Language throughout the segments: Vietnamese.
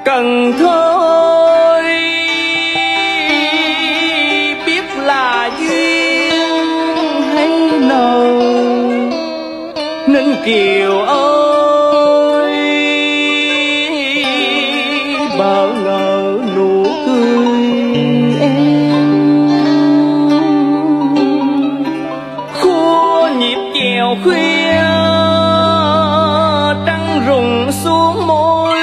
Cần Thơ ơi, biết là duyên hay nợ, nên Kiều ơi bỡ ngỡ nụ cười em. Khua nhịp chèo khuya trăng rụng xuống môi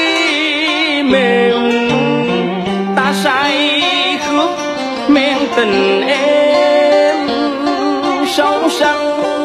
mềm, ta say khước men tình em sâu sắc.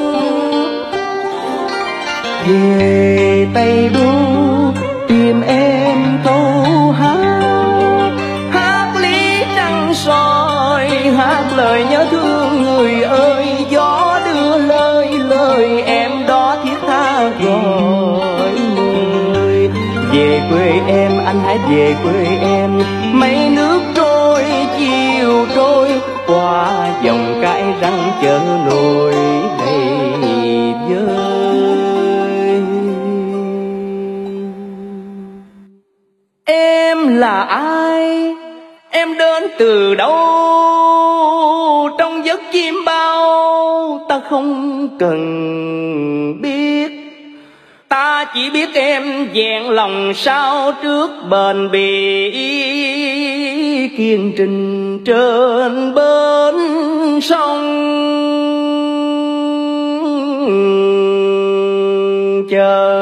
Về tay đu tìm em câu hát, hát lý trăng soi, hát lời nhớ thương người ơi. Gió đưa lời em đó thiết tha gọi mời. Về quê em, anh hãy về quê em. Mấy nước trôi chiều trôi qua dòng cái răng chợ nổi đầy vơi. Em là ai? Em đến từ đâu? Trong giấc chim bao ta không cần biết. Ta chỉ biết em vẹn lòng sao trước bền bỉ, kiên trình trên bến sông chờ.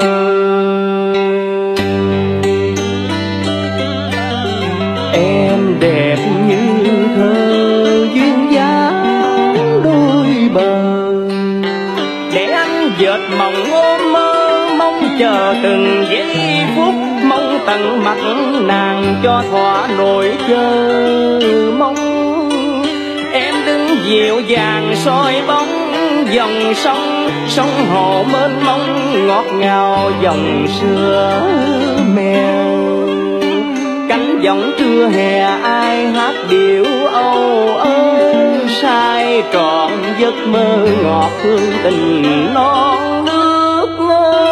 Em đẹp như thơ duyên dáng đôi bờ, để anh dệt mộng ôm mơ, mong chờ từng giây phút, mong tận mặt nàng cho thỏa nỗi chờ mong. Em đứng dịu dàng soi bóng dòng sông, sông hồ mênh mông ngọt ngào dòng sữa mèo. Cánh giọng trưa hè ai hát điệu âu ơ, sai trọn giấc mơ ngọt hương tình non nước ngơ.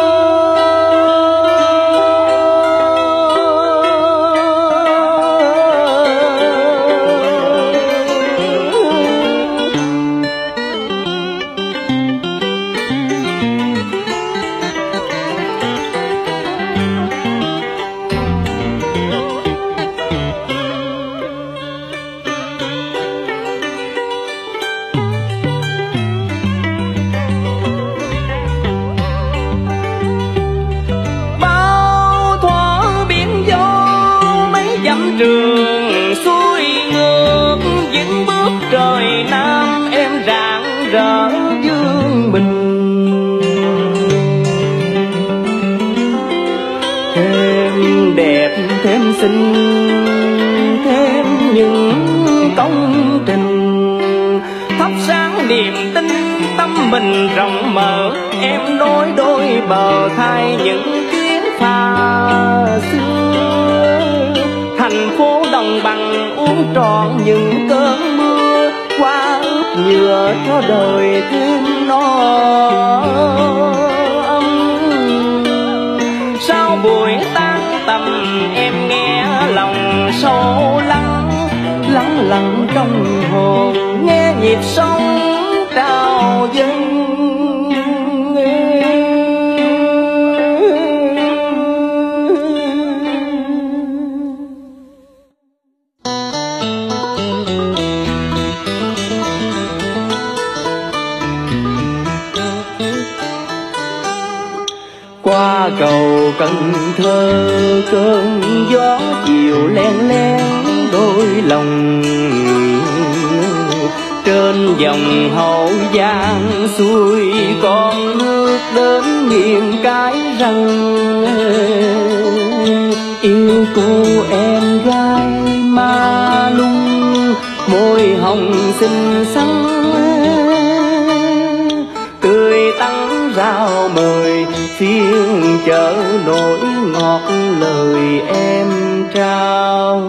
Trường xuôi ngược những bước trời nam, em rạng rỡ dương mình. Thêm đẹp thêm xinh thêm những công trình, thắp sáng niềm tin tâm mình rộng mở. Em nối đôi bờ thay những chuyến phà xưa, thành phố đồng bằng uống trọn những cơn mưa, qua ướp nhựa cho đời thêm no ấm. Sau buổi tan tầm em nghe lòng sâu lắng, lắng lặng trong hồn nghe nhịp sóng trào dâng. Qua cầu Cần Thơ cơn gió chiều len lén đôi lòng, trên dòng Hậu Giang xuôi con nước đến miền cái răng. Yêu cô em gái ma lung, môi hồng xinh xắn, tươi tắn rao mời phiên chợ nổi ngọt lời em trao.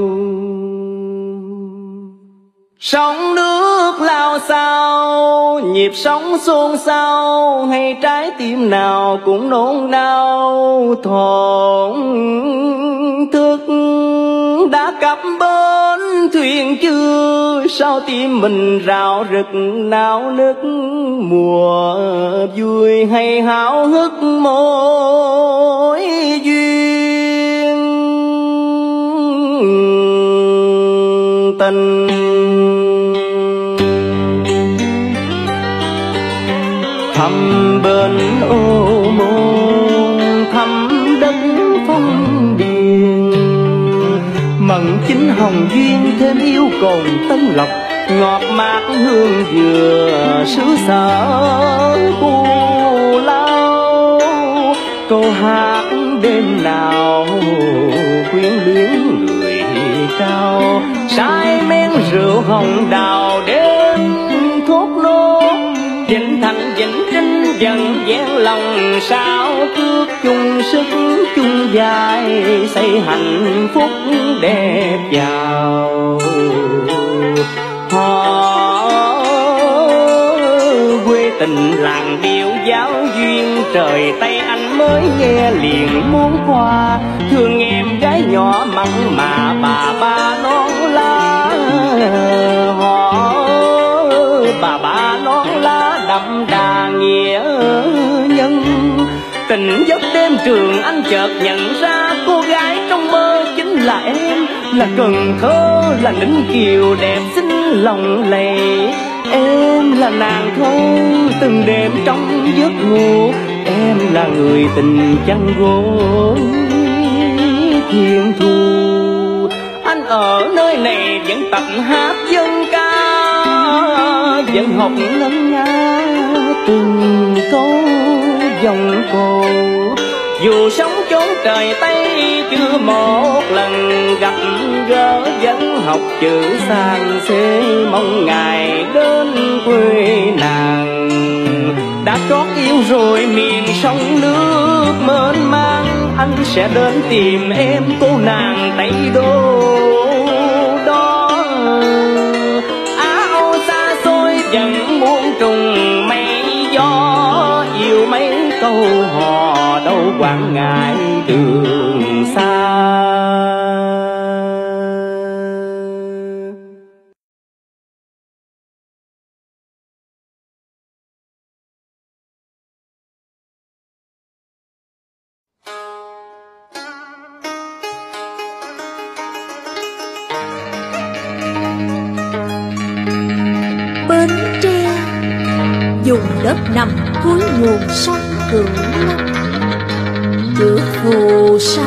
Sóng nước lao xao nhịp sóng xôn xao, hay trái tim nào cũng nôn nao thổn thức đã cập bến thuyền chưa, sao tim mình rạo rực náo nức, mùa vui hay háo hức mối duyên tình. Thăm bên ô môn, thăm đất phong điền, mận chính hồng duyên thêm yêu cồn tân lộc, ngọt mát hương dừa xứ sở Cù Lao. Câu hát đêm nào quyến luyến người trao, say men rượu hồng đào đêm thốt nốt, vĩnh thành vĩnh trinh dần vẹn lòng sao cước, chung sức chung vai xây hạnh phúc đẹp giàu. Quê tình làng điệu giáo duyên, trời Tây Anh mới nghe liền muốn qua, thương em gái nhỏ mặn mà bà ba non lá. Bà ba non lá đậm đà nghĩa nhân, tình giấc đêm trường anh chợt nhận ra cô gái trong mơ chính là em, là Cần Thơ, là Ninh Kiều đẹp xinh lòng lầy. Em là nàng thơ từng đêm trong giấc ngủ, em là người tình chăn gối thiên thu. Anh ở nơi này vẫn tập hát dân ca, vẫn học ngân nga từng câu dòng cổ. Dù sống chốn trời Tây chưa một lần gặp gỡ, vẫn học chữ sang xế mong ngày đến quê nàng. Đã trót yêu rồi miền sông nước mênh mang, anh sẽ đến tìm em cô nàng Tây Đô đó. Á âu xa xôi vẫn muôn trùng mây gió, yêu mấy câu hò đâu quản ngại đường xa. Bến Tre vùng đất nằm cuối nguồn sông Cửu Long, được phù sa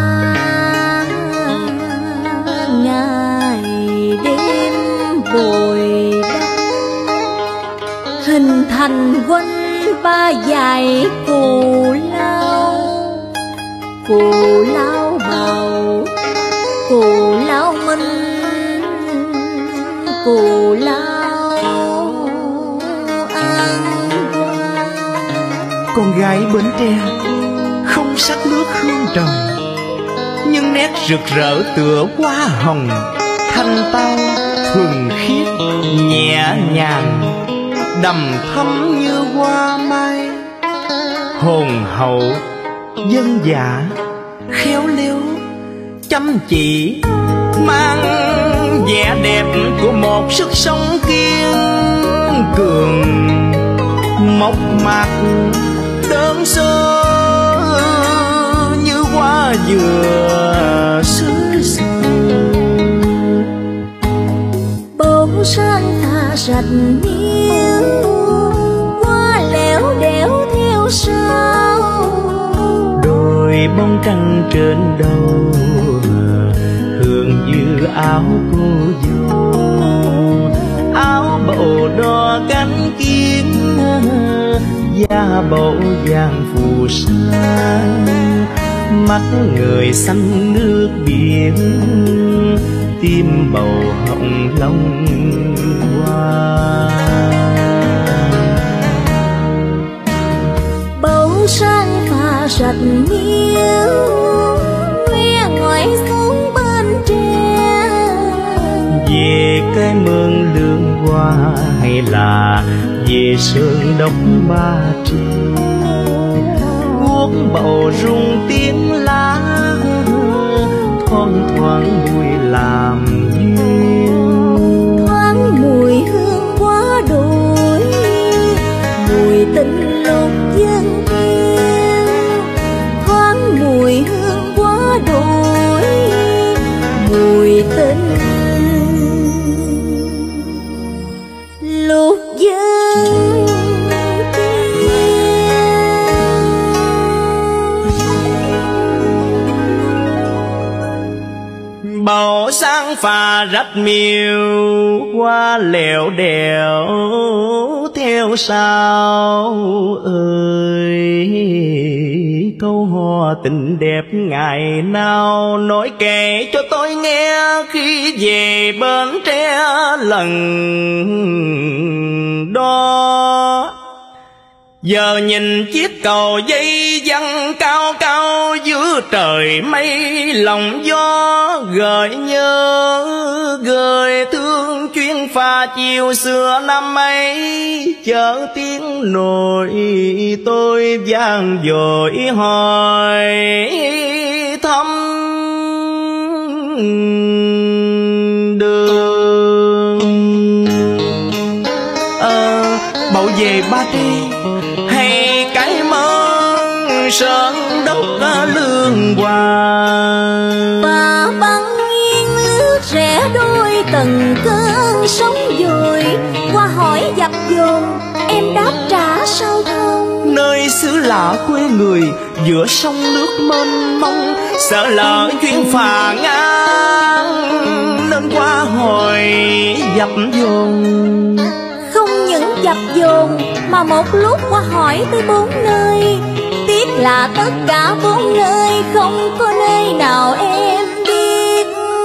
ngày đêm bồi đắp, hình thành quanh ba dải Cù Lao. Cù Lao Bầu, Cù Lao Minh, Cù Lao An Hoa. Con gái Bến Tre không sắc nước hương trời, nhưng nét rực rỡ tựa hoa hồng, thanh tao thuần khiết nhẹ nhàng, đầm thắm như hoa mai. Hồn hậu dân dã khéo léo chăm chỉ, mang vẻ đẹp của một sức sống kiên cường, mộc mạc đơn sơ như hoa dừa xứ sở. Bầu san tha sạch nghiêng, hoa lẻo đẻo theo sau. Đôi bông trăng trên đầu, hương như áo cô dâu. Áo bầu đỏ cánh kiến, da bầu vàng phù sa. Mắt người xanh nước biển, tim bầu hồng long hoa. Bầu san pha sạch nghiêng, ngoe ngoại xuống bên Tre. Về cái mương lương hoa hay là về sơn đốc Ba Tre, guốc bầu rung tiếng lá, thoáng mùi làm duyên. Thoáng mùi hương quá đổi, mùi tình lục dân thiên. Thoáng mùi hương quá đổi, mùi tình lục dân thiên. Bầu sáng pha rách miêu qua lẻo đèo theo sao ơi. Câu hò tình đẹp ngày nào nói kể cho tôi nghe khi về Bến Tre lần đó. Giờ nhìn chiếc cầu dây văng cao cao giữa trời mây, lòng gió gợi nhớ gợi thương chuyến phà chiều xưa năm ấy. Chợt tiếng nổi tôi vang dội hỏi thăm đường. Bậu về Ba Tri hay cái mơn sơn đất lương hòa. Và băng yên lướt rẽ đôi từng cơn sóng dội. Qua hỏi dập dồn em đáp trả sao không. Nơi xứ lạ quê người giữa sông nước mênh mông, sợ lỡ chuyến phà ngang nên qua hỏi dập dồn. Không những dập dồn mà một lúc qua hỏi tới 4 nơi. Tiếc là tất cả 4 nơi không có nơi nào em biết.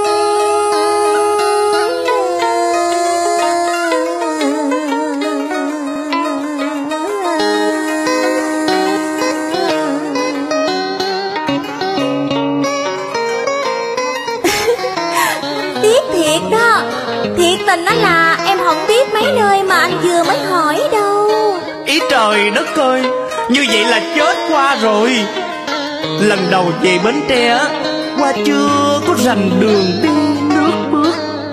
Tiếc thiệt đó. Thiệt tình đó là em không biết mấy nơi mà anh vừa mới hỏi đâu. Ý trời đất ơi, như vậy là chết qua rồi. Lần đầu về Bến Tre qua chưa có rành đường đi nước bước.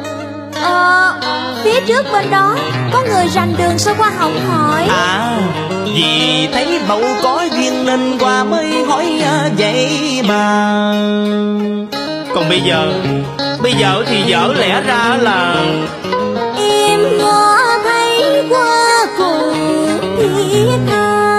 Phía trước bên đó có người rành đường sao qua không hỏi. Vì thấy bầu có duyên nên qua mới hỏi vậy mà. Còn bây giờ thì dở lẽ ra là em ngó thấy qua cùng thiết tha.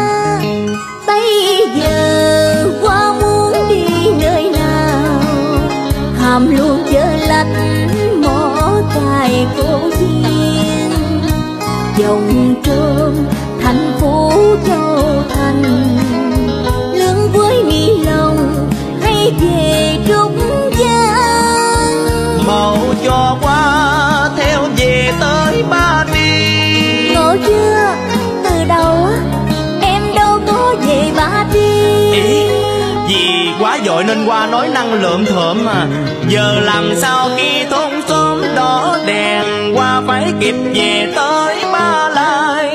Bây giờ qua muốn đi nơi nào, hàm luôn chợ lạnh mỏ cài cô duyên. Dòng trơm thành phố Châu Thành, lưng với mi lòng hay về Trúc Giang. màu cho qua theo về tới Ba Tri. Ngộ chưa, từ đầu em đâu có về Ba Tri. Vì quá vội nên qua nói năng lượm thượm mà. Giờ làm sao khi thôn xóm đỏ đèn, qua phải kịp về tới Ba Lai.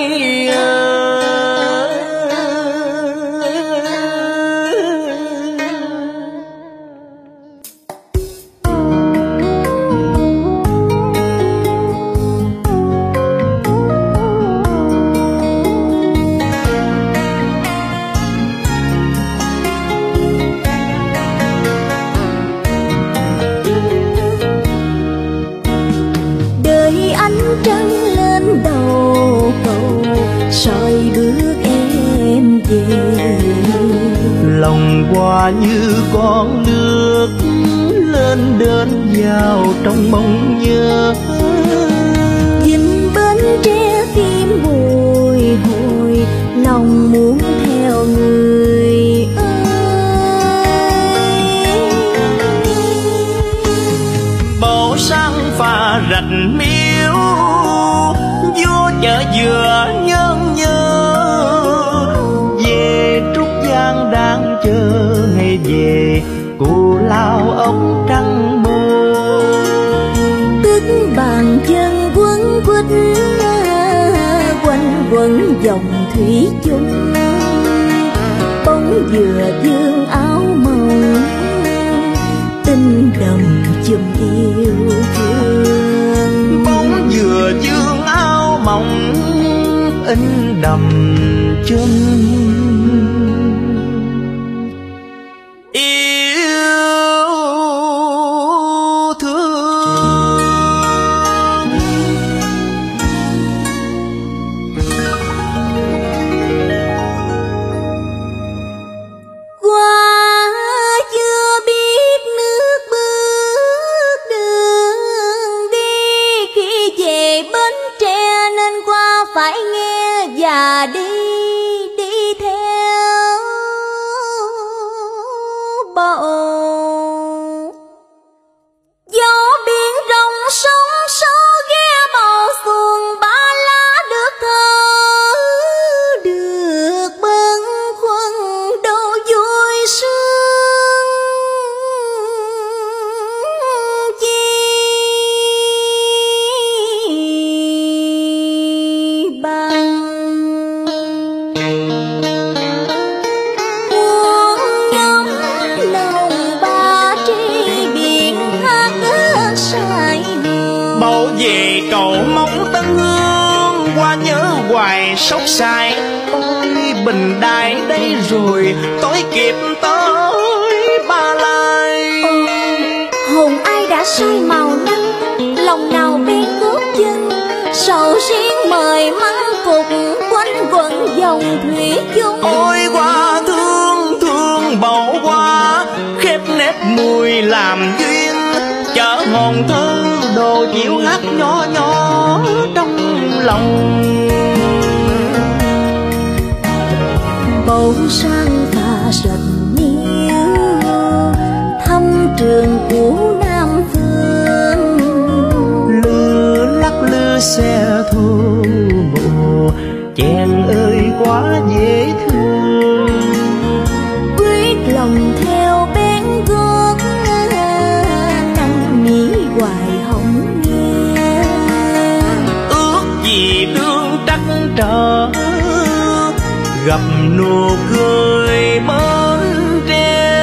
Trăng lên đầu cầu soi bước em về. Lòng qua như con nước lên đến vào trong mong nhớ. Nhìn Bến Tre tim bồi hồi, lòng muốn theo người ơi. Bầu sáng pha rạch miếu, vua chợ dừa nhân nhớ. Về Trúc Giang đang chờ ngày về, Cù Lao ống trăng mơ. Tức bàn chân quấn quýt quanh quẩn dòng thủy chung. Bóng dừa dương áo màu, in đậm chùm yêu thương. Bóng dừa dương áo mỏng in đậm chùm phải nghe và đi theo bầu. Gió biển rộng sóng số ghé màu xuồng ba lá được thơ, được bâng khuâng đâu vui sướng chi bằng. Muôn ngắm lòng ba tri biển hát ước say hương. Bầu về cầu mong tân hương, qua nhớ hoài sốc sai. Ôi Bình Đại đây rồi, tối kịp tới Ba Lai. Hồn ai đã say màu nắng, lòng nào bên gót chân. Sầu riêng mời măng phục quanh quẩn dòng thủy chung. Ôi hoa thương thương bầu hoa, khép nét mùi làm duyên. Chở hồn thơ đồ chiều hát nhỏ nhỏ trong lòng. Bầu sang pha sạch niêu, thăm trường cũ Nam Phương. Lư lắc lư xe thu bộ, chàng ơi quá dễ thương. Quyết lòng theo bên gót, năn nỉ hoài hồng nghe. Ước gì đương trắc trở, gặp nụ cười bên tre.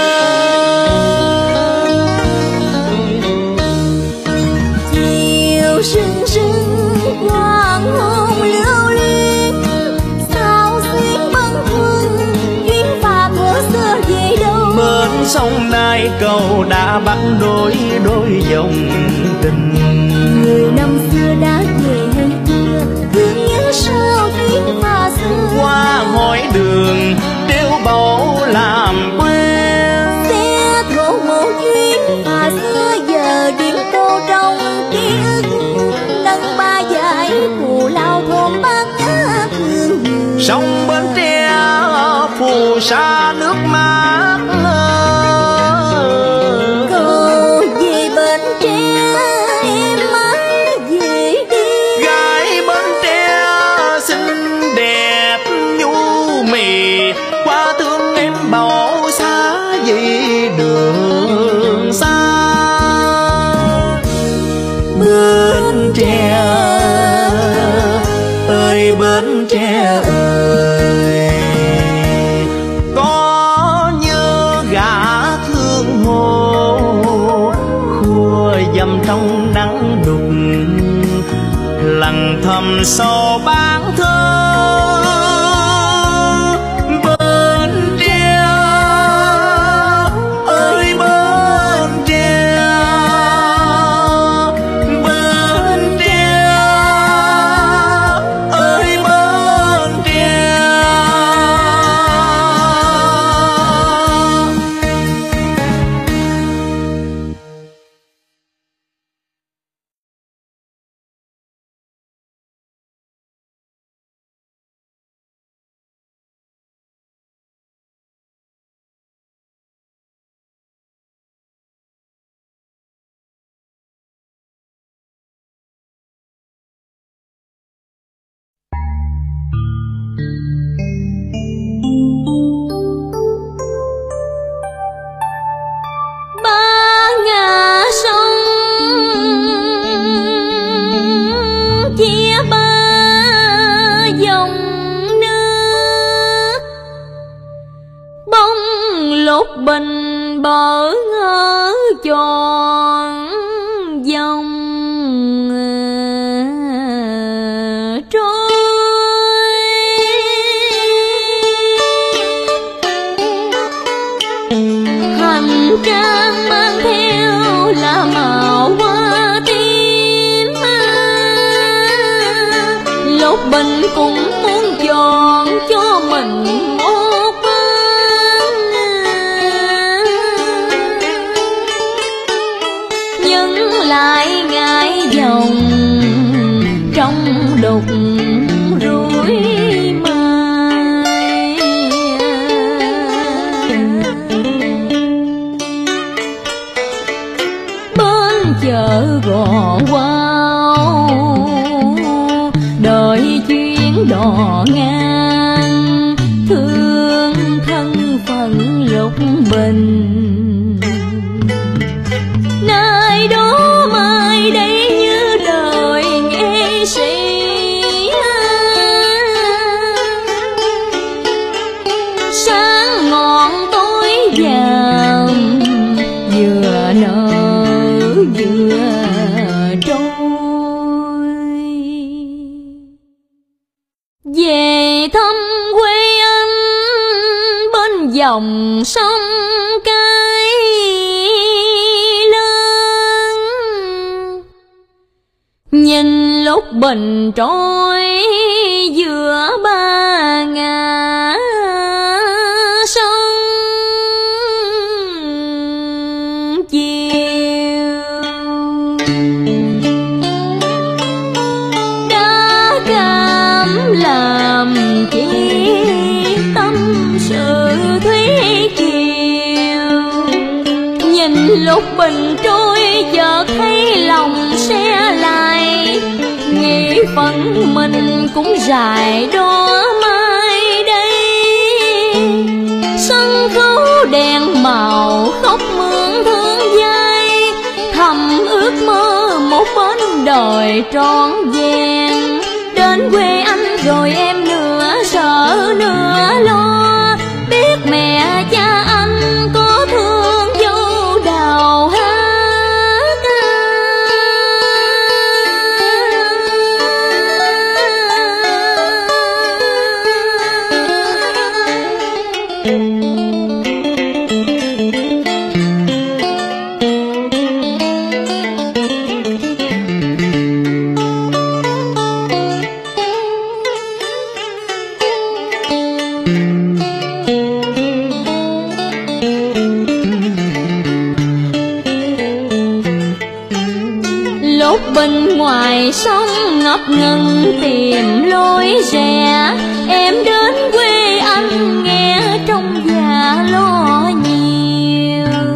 Chiều sương sương hoàng hôn lưu luyến, sao xuyến bâng khuâng chuyến phà của xưa về đâu. Bên sông Nai cầu đã bắt đôi dòng tình. Người năm xưa đã về hay chưa, thương nhớ sao chuyến phà xưa. Qua hỏi đường đeo bầu làm quen. Xe thổ một chuyến phà xưa giờ điểm tô trong ký ức. Nâng ba dải phù lao thôn bát thương người. Sông Bến Tre phù sa nước mát. Cầu về Bến Tre em mắt về đi. Gái Bến Tre xinh đẹp nhu mì, qua thương em bầu xa vì đường xa. Bến Tre ơi Bến Tre ơi, có nhớ gã thương hồ khua dầm trong nắng đục, lặng thầm sau bán thơ. Bến Tre ơi Bến Tre, Bến Tre ơi Bến Tre. Ba ngả sông chia ba dòng nước, bông lục bình bỡ ngỡ tròn dòng trôi. Hành trang mang theo là màu hoa tím, Lục Bình cũng muốn chọn cho mình một bên, nhưng lại ngại dòng trong đục rủi mai. Bên chợ Gò Quao đợi chuyến đò ngang, thương thân phận Lục Bình. Nay đó mai đây như đời nghệ sĩ, sáng ngọn tối vàng, vừa nở vừa trôi. Về thăm quê anh bên dòng sông Cái Lớn, nhìn Lục Bình trôi giữa ba ngã sông chiều. Đã cảm làm chi tâm sự thủy kiều, nhìn Lục Bình trôi chợt thấy lòng xe lại, nghĩ phận mình cũng dài đó mai đây. Sân khấu đèn màu khóc mướn thương dai, thầm ước mơ một bên đời trọn vẹn. Đến quê anh rồi em nửa sợ nửa lo, biết mẹ cha anh có thương dâu đào hát. Lục Bình ngoài sông ngập ngừng tìm lối rẽ, em đến quê anh nghe trong già lo nhiều.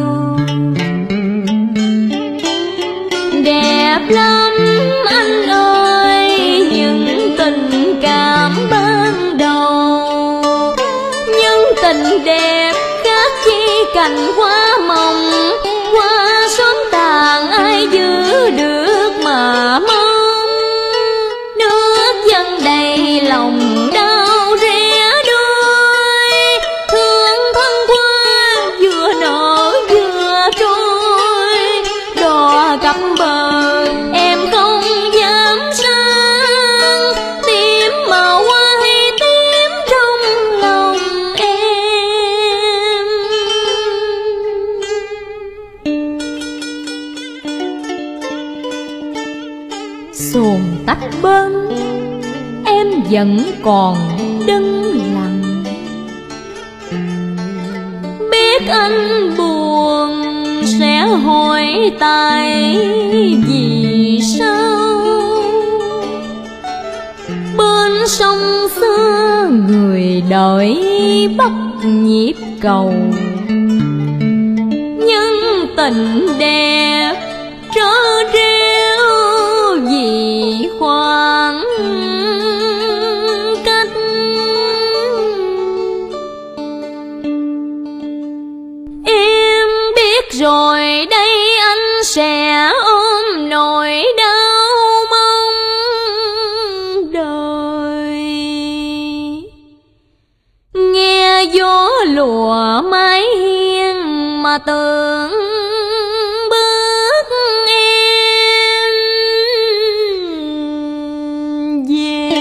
Đẹp lắm anh ơi những tình cảm ban đầu, nhưng tình đẹp khác chi cành hoa mộng. Hoa sớm tàn ai giữ được mà mong, nước dân đầy lòng đau rẽ đôi. Thương thân qua vừa nở vừa trôi, đò cập bờ em không dám sang, tím màu hoa hay tím trong lòng em. Xuồng tách bên em vẫn còn đứng lặng, biết anh buồn sẽ hỏi tại vì sao. Bên sông xưa người đợi bắt nhịp cầu, nhưng tình đẹp trớ trêu vì khoảng cách. Em biết rồi đây anh sẽ ôm nỗi đau mong đời. Nghe gió lùa mái hiên mà tưởng bước em về.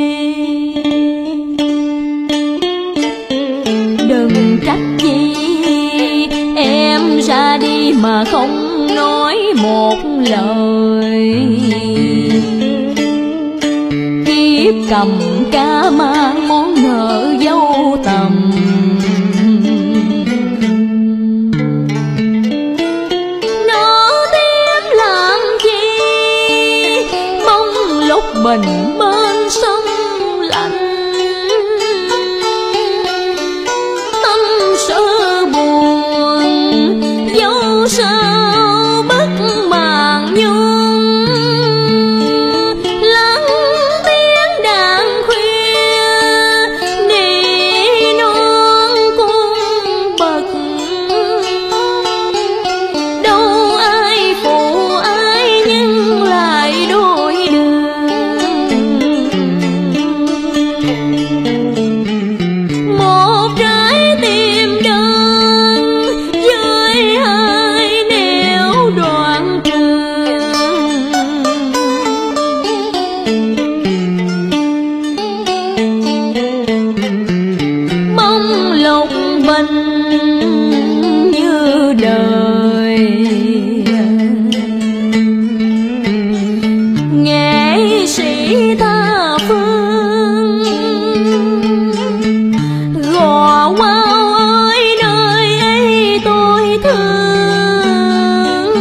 Đừng trách gì em ra đi mà không nói một lời. Kiếp cầm ca mang món nợ dâu tầm. Nó tiếp làm chi mong lúc bình bên sông lạnh. Tâm sự buồn dấu sao bất màng nhung. Lắng tiếng đàn khuya nỉ non cung bậc. Đâu ai phụ ai nhưng lại đôi đường. Một trái tim đơn với hai nẻo đoạn trường. Mong lục bình như đời. Nghệ sĩ tha phương gò Quao ơi nơi ấy tôi thương.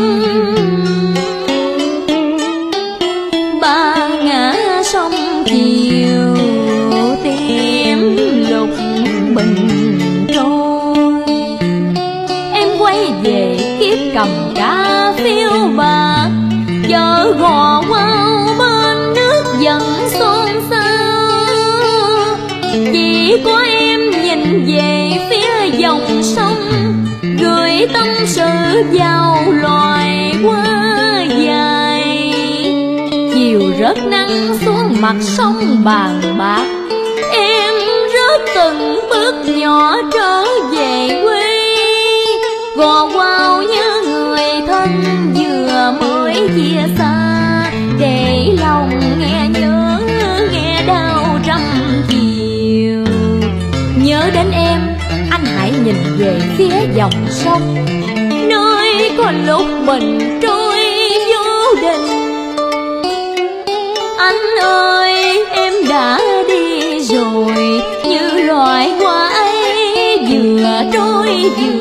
Ba ngã sông chiều tím lục bình trôi. Em quay về kiếp cầm cá phiêu bạc. Vợ gò Quao bên nước dần xôn xao. Chỉ có em nhìn về phía dòng sông, gửi tâm sự vào loài hoa dài. Chiều rớt nắng xuống mặt sông bàn bạc. Em rớt từng bước nhỏ trở về quê. Gò Quao như người thân vừa mới chia xa. Để lòng nghe nhớ nghe đau trăm chiều. Nhớ đến em anh hãy nhìn về phía dòng sông, nơi có lúc bình trôi vô định. Anh ơi em đã đi rồi, như loài hoa ấy vừa trôi vừa